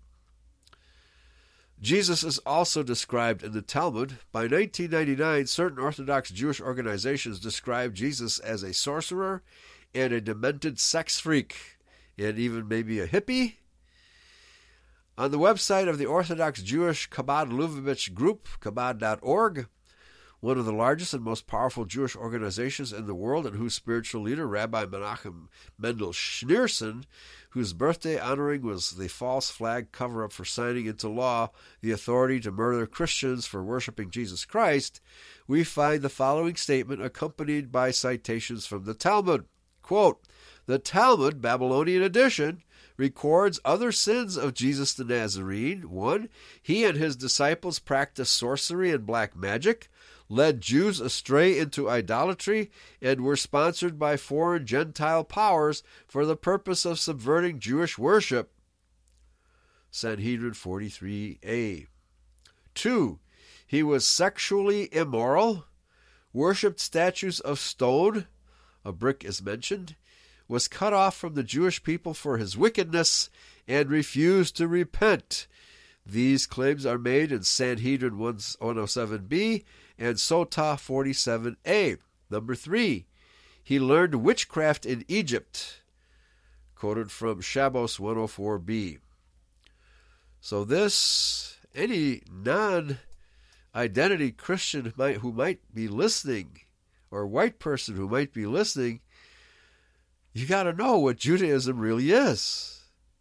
Jesus is also described in the Talmud. By nineteen ninety-nine, certain Orthodox Jewish organizations describe Jesus as a sorcerer and a demented sex freak, and even maybe a hippie. On the website of the Orthodox Jewish Chabad Lubavitch Group, chabad dot org, one of the largest and most powerful Jewish organizations in the world, and whose spiritual leader, Rabbi Menachem Mendel Schneerson, whose birthday honoring was the false flag cover-up for signing into law the authority to murder Christians for worshiping Jesus Christ, we find the following statement accompanied by citations from the Talmud. Quote, "The Talmud, Babylonian edition, records other sins of Jesus the Nazarene. One, he and his disciples practiced sorcery and black magic, led Jews astray into idolatry, and were sponsored by foreign Gentile powers for the purpose of subverting Jewish worship." Sanhedrin forty-three a. Two, he was sexually immoral, worshipped statues of stone, a brick is mentioned, was cut off from the Jewish people for his wickedness, and refused to repent. These claims are made in Sanhedrin one oh seven b and Sotah forty-seven a. Number three, he learned witchcraft in Egypt, quoted from Shabbos one oh four b. So this, any non-identity Christian might, who might be listening, or white person who might be listening, you got to know what Judaism really is.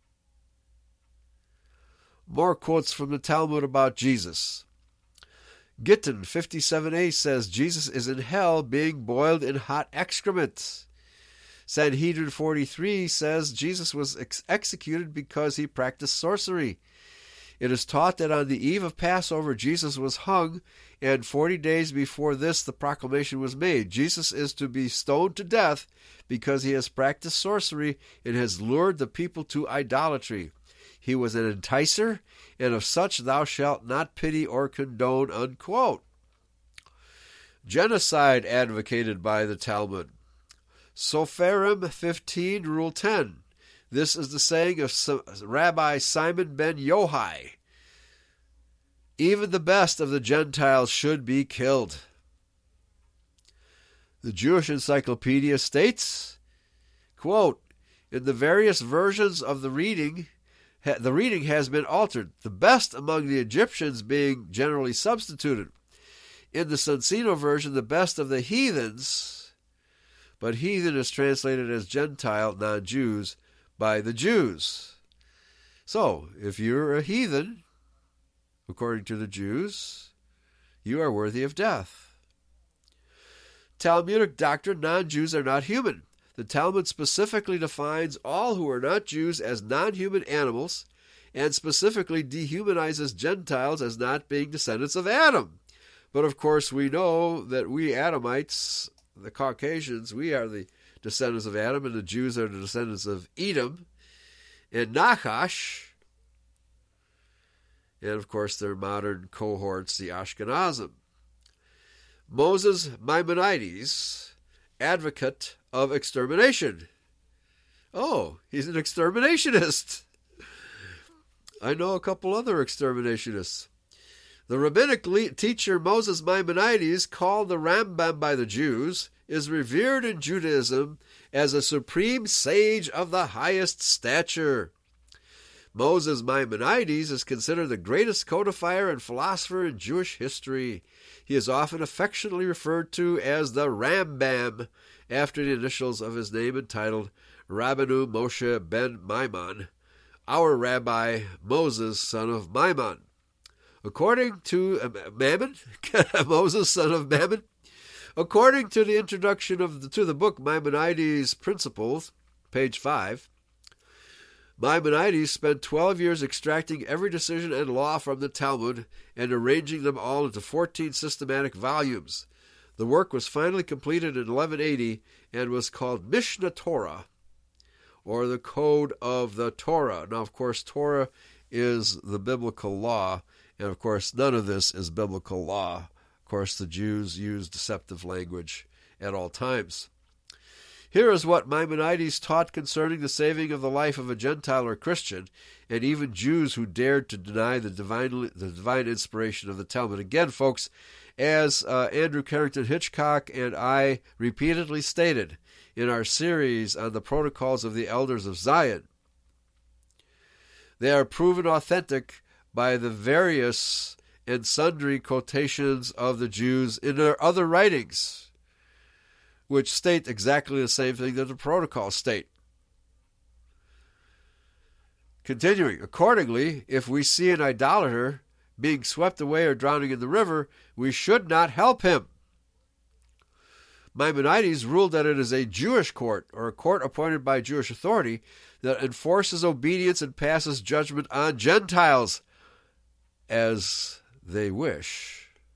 More quotes from the Talmud about Jesus. Gittin fifty-seven a says Jesus is in hell being boiled in hot excrement. Sanhedrin forty-three says Jesus was ex- executed because he practiced sorcery. It is taught that on the eve of Passover, Jesus was hung, and forty days before this, the proclamation was made. Jesus is to be stoned to death because he has practiced sorcery and has lured the people to idolatry. He was an enticer, and of such thou shalt not pity or condone, unquote. Genocide advocated by the Talmud. Soferim fifteen, Rule ten. This is the saying of Rabbi Simon ben Yohai. Even the best of the Gentiles should be killed. The Jewish Encyclopedia states, quote, "In the various versions of the reading, the reading has been altered, the best among the Egyptians being generally substituted. In the Soncino version, the best of the heathens, but heathen is translated as Gentile, non-Jews, by the Jews. So, if you're a heathen, according to the Jews, you are worthy of death. Talmudic doctrine, non-Jews are not human. The Talmud specifically defines all who are not Jews as non-human animals, and specifically dehumanizes Gentiles as not being descendants of Adam. But of course we know that we Adamites, the Caucasians, we are the descendants of Adam, and the Jews are the descendants of Edom and Nachash, and of course their modern cohorts, the Ashkenazim. Moses Maimonides, advocate of extermination. Oh, he's an exterminationist. I know a couple other exterminationists. The rabbinic teacher Moses Maimonides, called the Rambam by the Jews, is revered in Judaism as a supreme sage of the highest stature. Moses Maimonides is considered the greatest codifier and philosopher in Jewish history. He is often affectionately referred to as the Rambam, after the initials of his name, entitled Rabbeinu Moshe ben Maimon, our Rabbi Moses, son of Maimon. According to uh, Mammon, Moses, son of Mammon, according to the introduction of the, to the book Maimonides' Principles, page five, Maimonides spent twelve years extracting every decision and law from the Talmud and arranging them all into fourteen systematic volumes. The work was finally completed in eleven eighty and was called Mishnah Torah, or the Code of the Torah. Now, of course, Torah is the biblical law, And of course, none of this is biblical law. Of course, the Jews use deceptive language at all times. Here is what Maimonides taught concerning the saving of the life of a Gentile or Christian, and even Jews who dared to deny the divine, the divine inspiration of the Talmud. Again, folks, as uh, Andrew Carrington Hitchcock and I repeatedly stated in our series on the protocols of the elders of Zion, they are proven authentic by the various and sundry quotations of the Jews in their other writings, which state exactly the same thing that the protocols state. Continuing, accordingly, if we see an idolater being swept away or drowning in the river, we should not help him. Maimonides ruled that it is a Jewish court, or a court appointed by Jewish authority, that enforces obedience and passes judgment on Gentiles as they wish.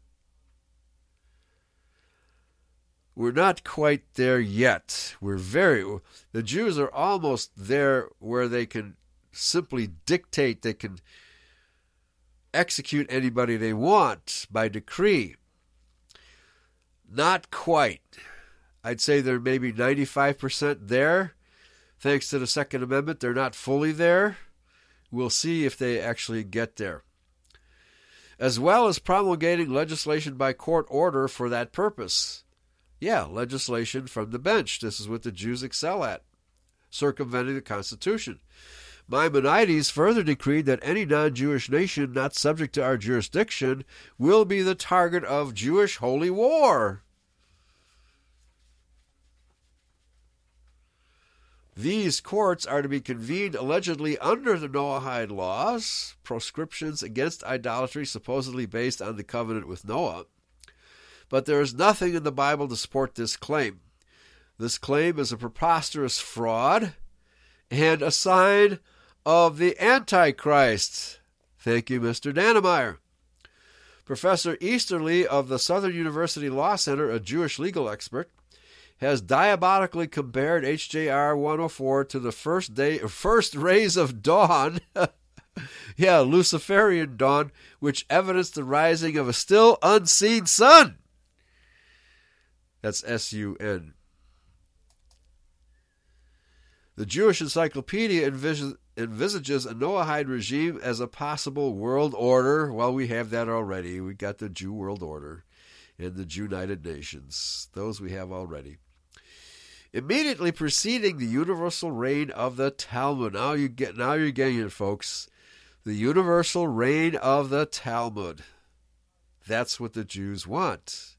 We're not quite there yet. We're very, the Jews are almost there where they can simply dictate, they can execute anybody they want by decree. Not quite. I'd say they're maybe ninety-five percent there. Thanks to the Second Amendment, they're not fully there. We'll see if they actually get there. As well as promulgating legislation by court order for that purpose. Yeah, legislation from the bench. This is what the Jews excel at, circumventing the Constitution. Maimonides further decreed that any non-Jewish nation not subject to our jurisdiction will be the target of Jewish holy war. These courts are to be convened allegedly under the Noahide laws, proscriptions against idolatry supposedly based on the covenant with Noah. But there is nothing in the Bible to support this claim. This claim is a preposterous fraud and a sign of the Antichrist. Thank you, Mister Dannemeyer. Professor Easterly of the Southern University Law Center, a Jewish legal expert, has diabolically compared H J R one oh four to the first day, first rays of dawn, yeah, Luciferian dawn, which evidenced the rising of a still unseen sun. That's S U N. The Jewish Encyclopedia envis- envisages a Noahide regime as a possible world order. Well, we have that already. We got the Jew world order and the United Nations. Those we have already. Immediately preceding the universal reign of the Talmud. Now you get. Now you're getting it, folks. The universal reign of the Talmud. That's what the Jews want.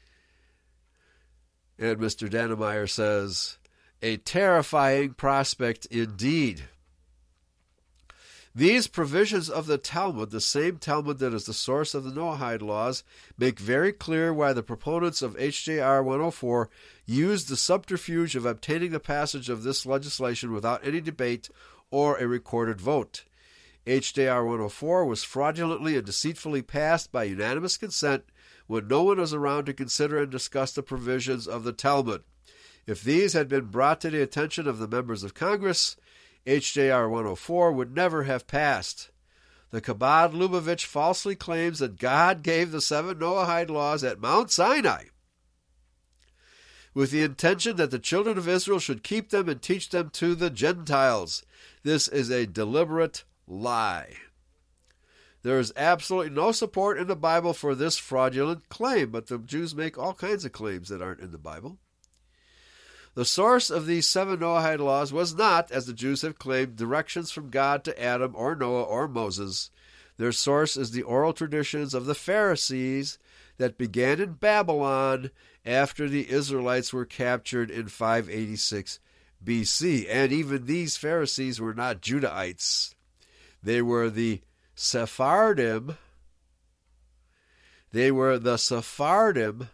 And Mister Dannemeyer says, a terrifying prospect indeed. These provisions of the Talmud, the same Talmud that is the source of the Noahide laws, make very clear why the proponents of H J R one oh four used the subterfuge of obtaining the passage of this legislation without any debate or a recorded vote. H J R one oh four was fraudulently and deceitfully passed by unanimous consent when no one was around to consider and discuss the provisions of the Talmud. If these had been brought to the attention of the members of Congress, H J R one oh four would never have passed. The Chabad Lubavitch falsely claims that God gave the seven Noahide laws at Mount Sinai with the intention that the children of Israel should keep them and teach them to the Gentiles. This is a deliberate lie. There is absolutely no support in the Bible for this fraudulent claim, but the Jews make all kinds of claims that aren't in the Bible. The source of these seven Noahide laws was not, as the Jews have claimed, directions from God to Adam or Noah or Moses. Their source is the oral traditions of the Pharisees that began in Babylon after the Israelites were captured in five eighty-six B C. And even these Pharisees were not Judahites. They were the Sephardim. They were the Sephardim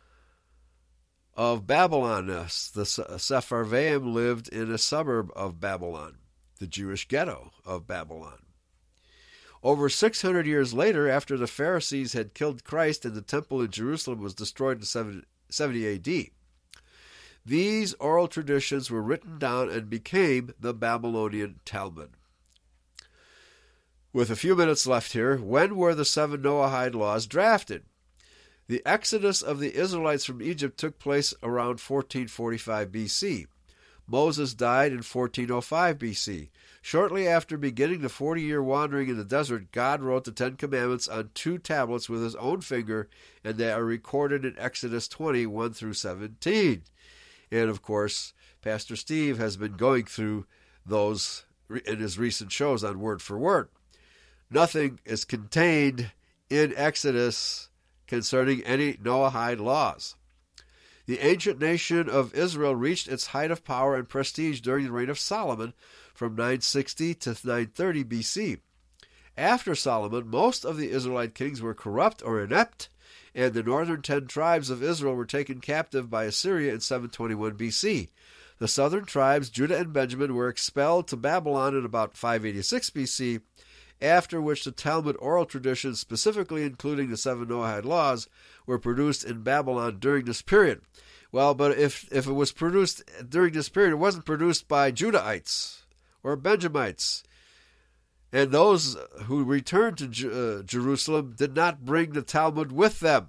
of Babylon. The Sepharvaim lived in a suburb of Babylon, the Jewish ghetto of Babylon. Over six hundred years later, after the Pharisees had killed Christ and the temple in Jerusalem was destroyed in seventy A D, these oral traditions were written down and became the Babylonian Talmud. With a few minutes left here, when were the seven Noahide laws drafted? The exodus of the Israelites from Egypt took place around fourteen forty-five B C. Moses died in fourteen oh five B C. Shortly after beginning the forty-year wandering in the desert, God wrote the Ten Commandments on two tablets with his own finger, and they are recorded in Exodus twenty, one through seventeen. And, of course, Pastor Steve has been going through those in his recent shows on Word for Word. Nothing is contained in Exodus concerning any Noahide laws. The ancient nation of Israel reached its height of power and prestige during the reign of Solomon from nine sixty to nine thirty B C. After Solomon, most of the Israelite kings were corrupt or inept, and the northern ten tribes of Israel were taken captive by Assyria in seven twenty-one B C. The southern tribes, Judah and Benjamin, were expelled to Babylon in about five eighty-six B C, after which the Talmud oral traditions, specifically including the seven Noahide laws, were produced in Babylon during this period. Well, but if, if it was produced during this period, it wasn't produced by Judahites or Benjamites. And those who returned to J- uh, Jerusalem did not bring the Talmud with them,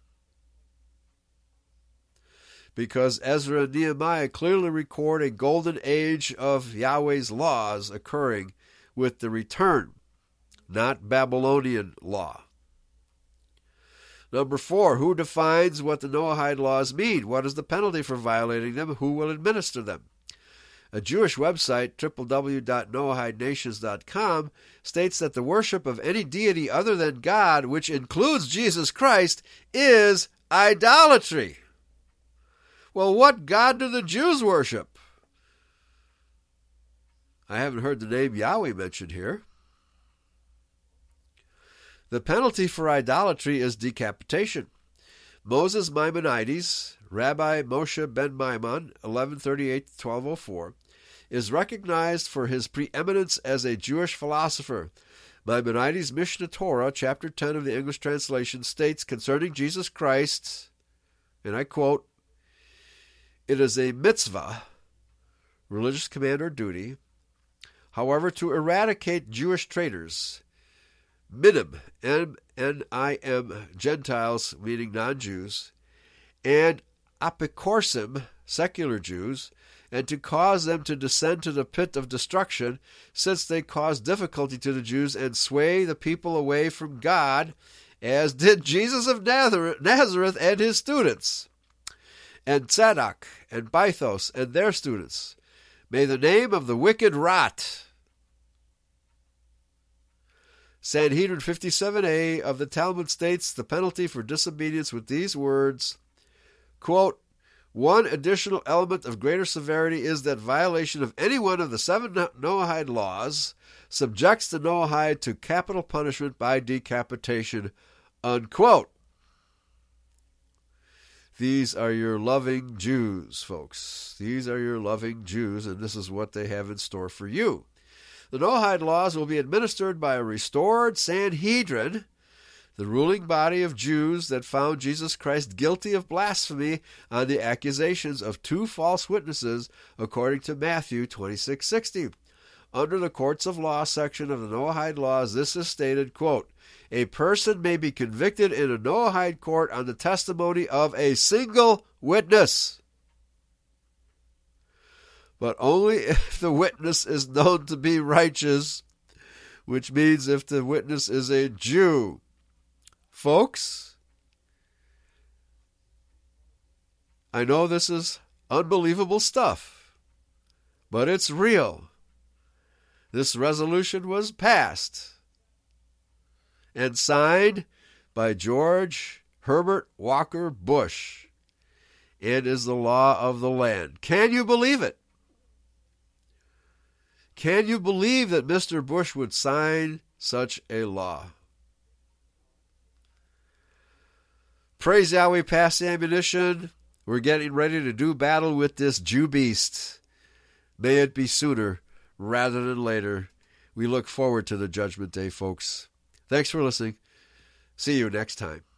because Ezra and Nehemiah clearly record a golden age of Yahweh's laws occurring with the return, not Babylonian law. Number four, who defines what the Noahide laws mean? What is the penalty for violating them? Who will administer them? A Jewish website, w w w dot noahide nations dot com, states that the worship of any deity other than God, which includes Jesus Christ, is idolatry. Well, what God do the Jews worship? I haven't heard the name Yahweh mentioned here. The penalty for idolatry is decapitation. Moses Maimonides, Rabbi Moshe ben Maimon, eleven thirty-eight to twelve oh four, is recognized for his preeminence as a Jewish philosopher. Maimonides' Mishnah Torah, chapter ten of the English translation, states concerning Jesus Christ, and I quote, "It is a mitzvah, religious command or duty, however, to eradicate Jewish traitors, minim, M N I M, Gentiles, meaning non-Jews, and apikorsim, secular Jews, and to cause them to descend to the pit of destruction, since they cause difficulty to the Jews and sway the people away from God, as did Jesus of Nazareth and his students, and Tzadok and Bythos and their students. May the name of the wicked rot." Sanhedrin fifty-seven A of the Talmud states the penalty for disobedience with these words, quote, "One additional element of greater severity is that violation of any one of the seven Noahide laws subjects the Noahide to capital punishment by decapitation," unquote. These are your loving Jews, folks. These are your loving Jews, and this is what they have in store for you. The Noahide laws will be administered by a restored Sanhedrin, the ruling body of Jews that found Jesus Christ guilty of blasphemy on the accusations of two false witnesses, according to Matthew twenty-six sixty. Under the Courts of Law section of the Noahide laws, this is stated, quote, "A person may be convicted in a Noahide court on the testimony of a single witness, but only if the witness is known to be righteous," which means if the witness is a Jew. Folks, I know this is unbelievable stuff, but it's real. This resolution was passed and signed by George Herbert Walker Bush and is the law of the land. Can you believe it? Can you believe that Mister Bush would sign such a law? Praise Yahweh, pass the ammunition. We're getting ready to do battle with this Jew beast. May it be sooner rather than later. We look forward to the judgment day, folks. Thanks for listening. See you next time.